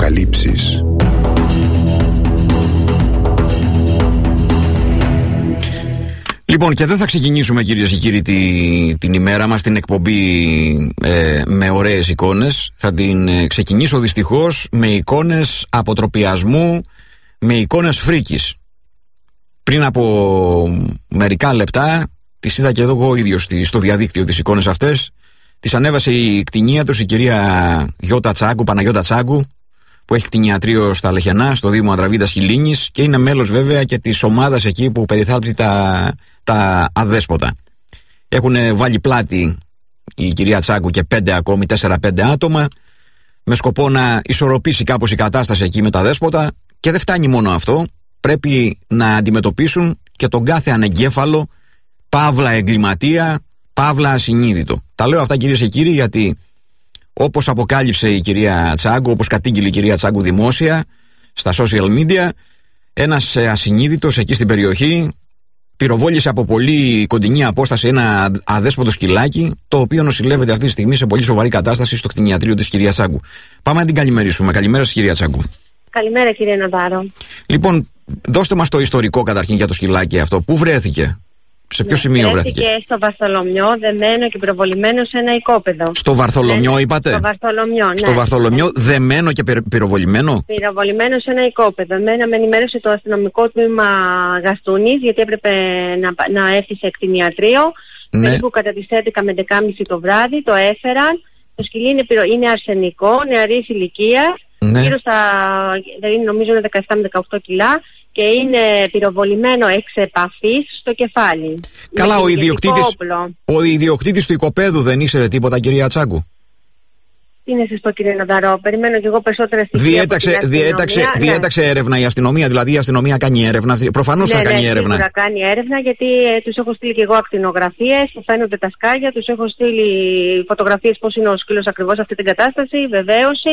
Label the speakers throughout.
Speaker 1: αποκαλύψεις.
Speaker 2: Λοιπόν, και δεν θα ξεκινήσουμε, κυρίες και κύριοι, την ημέρα μας, την εκπομπή με ωραίες εικόνες. Θα την ξεκινήσω δυστυχώς με εικόνες αποτροπιασμού, με εικόνες φρίκης. Πριν από μερικά λεπτά τις είδα και εδώ εγώ ίδιος στο διαδίκτυο τις εικόνες αυτές. Τις ανέβασε η κτηνίατρος, η κυρία Παναγιώτα Τσάγκου, που έχει κτηνιατρίο στα Λεχενά, στο Δήμο Ανδραβίδας Χιλίνης, και είναι μέλος βέβαια και της ομάδας εκεί που περιθάλπτει τα αδέσποτα. Έχουν βάλει πλάτη η κυρία Τσάγκου και 4-5 άτομα, με σκοπό να ισορροπήσει κάπως η κατάσταση εκεί με τα δέσποτα. Και δεν φτάνει μόνο αυτό, πρέπει να αντιμετωπίσουν και τον κάθε ανεγκέφαλο, παύλα εγκληματία, παύλα ασυνείδητο. Τα λέω αυτά, κυρίες και κύριοι, γιατί όπως αποκάλυψε η κυρία Τσάγκου, όπως κατήγγειλε η κυρία Τσάγκου δημόσια στα social media, ένας ασυνείδητος εκεί στην περιοχή πυροβόλησε από πολύ κοντινή απόσταση ένα αδέσποτο σκυλάκι, το οποίο νοσηλεύεται αυτή τη στιγμή σε πολύ σοβαρή κατάσταση στο κτηνιατρίο της κυρίας Τσάγκου. Πάμε να την καλημερίσουμε. Καλημέρα σας, κυρία Τσάγκου.
Speaker 3: Καλημέρα, κύριε Ναδάρο.
Speaker 2: Λοιπόν, δώστε μας το ιστορικό καταρχήν για το σκυλάκι αυτό. Πού βρέθηκε? Σε ποιο σημείο βρέθηκε?
Speaker 3: Στο Βαρθολομιό, δεμένο και πυροβολημένο σε ένα οικόπεδο.
Speaker 2: Στο Βαρθολομιό, είπατε?
Speaker 3: Στο Βαρθολομιό, ναι.
Speaker 2: Στο Βαρθολομιό, δεμένο και πυροβολημένο.
Speaker 3: Πυροβολημένο σε ένα οικόπεδο. Εμένα με ενημέρωσε το αστυνομικό τμήμα Γαστούνης, γιατί έπρεπε να έρθει σε κτηνιατρίο.
Speaker 2: Ναι.
Speaker 3: Περίπου κατά τις 11 με 11.30 το βράδυ το έφεραν. Το σκυλί είναι αρσενικό, νεαρής ηλικίας.
Speaker 2: Ναι.
Speaker 3: Γύρω στα, δηλαδή νομίζω είναι 17 με 18 κιλά. Και είναι πυροβολημένο εξ επαφής στο κεφάλι.
Speaker 2: Καλά, ο ιδιοκτήτης του οικοπαίδου δεν ήξερε τίποτα, κυρία Τσάγκου?
Speaker 3: Τι είναι σωστό, κύριε Ναδαρό? Περιμένω κι εγώ περισσότερα στοιχεία.
Speaker 2: Διέταξε έρευνα η αστυνομία, δηλαδή η αστυνομία κάνει έρευνα. Προφανώς θα κάνει έρευνα.
Speaker 3: Ναι, κάνει έρευνα, γιατί τους έχω στείλει κι εγώ ακτινογραφίες, φαίνονται τα σκάλια, τους έχω στείλει φωτογραφίες πώς είναι ο σκύλος ακριβώς σε αυτή την κατάσταση, βεβαίωση.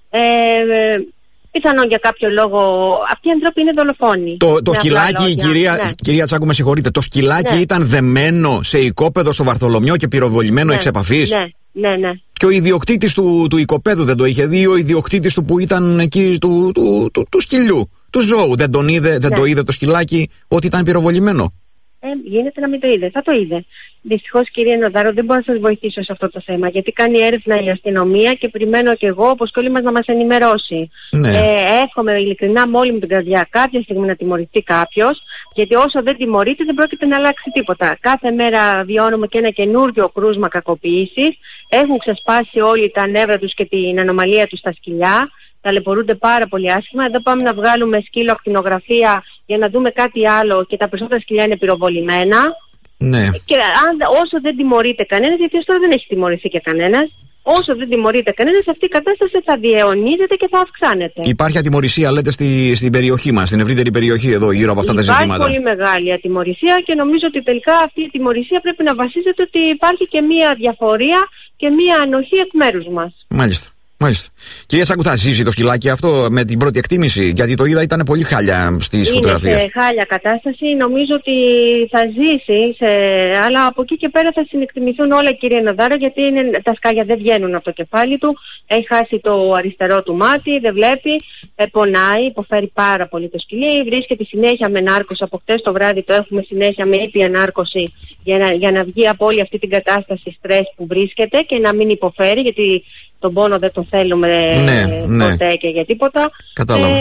Speaker 3: Πιθανόν για κάποιο λόγο αυτοί οι άνθρωποι είναι δολοφόνοι. Το
Speaker 2: σκυλάκι, κυρία Τσάγκου, με συγχωρείτε, το σκυλάκι ήταν δεμένο σε οικόπεδο στο Βαρθολομιό και πυροβολημένο εξ επαφής.
Speaker 3: Ναι.
Speaker 2: Και ο ιδιοκτήτης του οικοπέδου δεν το είχε δει? Ο ιδιοκτήτης του που ήταν εκεί, του σκυλιού, του ζώου, δεν το είδε το σκυλάκι ότι ήταν πυροβολημένο?
Speaker 3: Γίνεται να μην το είδε, θα το είδε. Δυστυχώς, κύριε Ναδάρο, δεν μπορώ να σας βοηθήσω σε αυτό το θέμα, γιατί κάνει έρευνα η αστυνομία και περιμένω και εγώ, όπως και όλοι μας, να μας ενημερώσει.
Speaker 2: Ναι.
Speaker 3: Εύχομαι ειλικρινά με όλη μου την καρδιά κάποια στιγμή να τιμωρηθεί κάποιος, γιατί όσο δεν τιμωρείται δεν πρόκειται να αλλάξει τίποτα. Κάθε μέρα βιώνουμε και ένα καινούργιο κρούσμα κακοποίησης. Έχουν ξεσπάσει όλοι τα νεύρα τους και την ανομαλία τους στα σκυλιά. Ταλαιπωρούνται πάρα πολύ άσχημα. Εδώ πάμε να βγάλουμε σκύλο ακτινογραφία για να δούμε κάτι άλλο και τα περισσότερα σκυλιά είναι πυροβολημένα.
Speaker 2: Ναι.
Speaker 3: Και όσο δεν τιμωρείται κανένας, γιατί ως τώρα δεν έχει τιμωρηθεί και κανένας, όσο δεν τιμωρείται κανένας, αυτή η κατάσταση θα διαιωνίζεται και θα αυξάνεται. Υπάρχει
Speaker 2: ατιμωρησία, λέτε, στην περιοχή μας, στην ευρύτερη περιοχή εδώ, γύρω από αυτά τα ζητήματα?
Speaker 3: Υπάρχει πολύ μεγάλη ατιμωρησία και νομίζω ότι τελικά αυτή η ατιμωρησία πρέπει να βασίζεται ότι υπάρχει και μία διαφορία και μία ανοχή εκ μέρους μας.
Speaker 2: Μάλιστα. Κυρία Τσάγκου, θα ζήσει το σκυλάκι αυτό με την πρώτη εκτίμηση? Γιατί το είδα, ήταν πολύ χάλια στις φωτογραφίες.
Speaker 3: Είναι σε χάλια κατάσταση. Νομίζω ότι θα ζήσει, αλλά από εκεί και πέρα θα συνεκτιμηθούν όλα, κύριε Ναδάρο, γιατί τα σκάλια δεν βγαίνουν από το κεφάλι του. Έχει χάσει το αριστερό του μάτι, δεν βλέπει, πονάει, υποφέρει πάρα πολύ το σκυλί. Βρίσκεται συνέχεια με νάρκωση. Από χτες το βράδυ το έχουμε συνέχεια με ήπια νάρκωση για να βγει από όλη αυτή την κατάσταση στρες που βρίσκεται και να μην υποφέρει, γιατί τον πόνο δεν το θέλουμε ποτέ και για τίποτα.
Speaker 2: Κατάλαβα.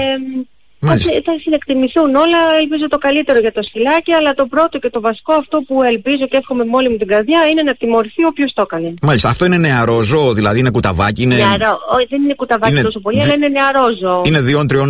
Speaker 3: Θα συνεκτιμηθούν όλα. Ελπίζω το καλύτερο για το σκυλάκι, αλλά το πρώτο και το βασικό, αυτό που ελπίζω και εύχομαι με όλη μου την καρδιά, είναι να τιμωρηθεί όποιος το έκανε.
Speaker 2: Μάλιστα. Αυτό είναι νεαρό ζώο, δηλαδή είναι κουταβάκι?
Speaker 3: Όχι, δεν είναι κουταβάκι τόσο πολύ, αλλά είναι νεαρό ζώο.
Speaker 2: Είναι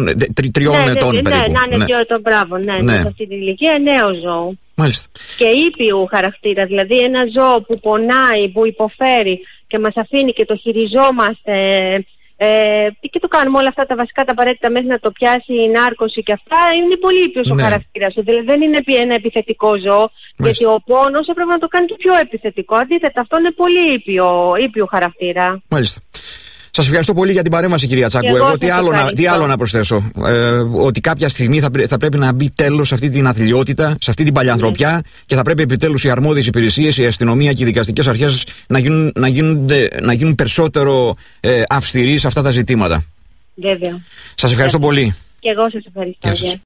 Speaker 2: 2-3 ετών περίπου.
Speaker 3: Ναι, 2 ετών, μπράβο. Ναι, σε αυτή την ηλικία, νέο ζώο.
Speaker 2: Μάλιστα.
Speaker 3: Και ήπιου χαρακτήρα, δηλαδή ένα ζώο που πονάει, που υποφέρει και μας αφήνει και το χειριζόμαστε και το κάνουμε όλα αυτά τα βασικά, τα απαραίτητα μέχρι να το πιάσει η νάρκωση και αυτά, είναι πολύ ήπιος ο χαρακτήρας. Δηλαδή δεν είναι ένα επιθετικό ζώο, γιατί ο πόνος έπρεπε να το κάνει και πιο επιθετικό. Αντίθετα, αυτό είναι πολύ ήπιο χαρακτήρα.
Speaker 2: Μάλιστα. Σας ευχαριστώ πολύ για την παρέμβαση, κυρία Τσάγκου. Εγώ τι άλλο να προσθέσω? Ότι κάποια στιγμή θα πρέπει να μπει τέλος σε αυτή την αθλιότητα, σε αυτή την παλιανθρωπιά, και θα πρέπει επιτέλους οι αρμόδιες υπηρεσίες, η αστυνομία και οι δικαστικές αρχές να γίνουν περισσότερο αυστηροί σε αυτά τα ζητήματα.
Speaker 3: Βέβαια.
Speaker 2: Σας ευχαριστώ πολύ.
Speaker 3: Και εγώ σας ευχαριστώ.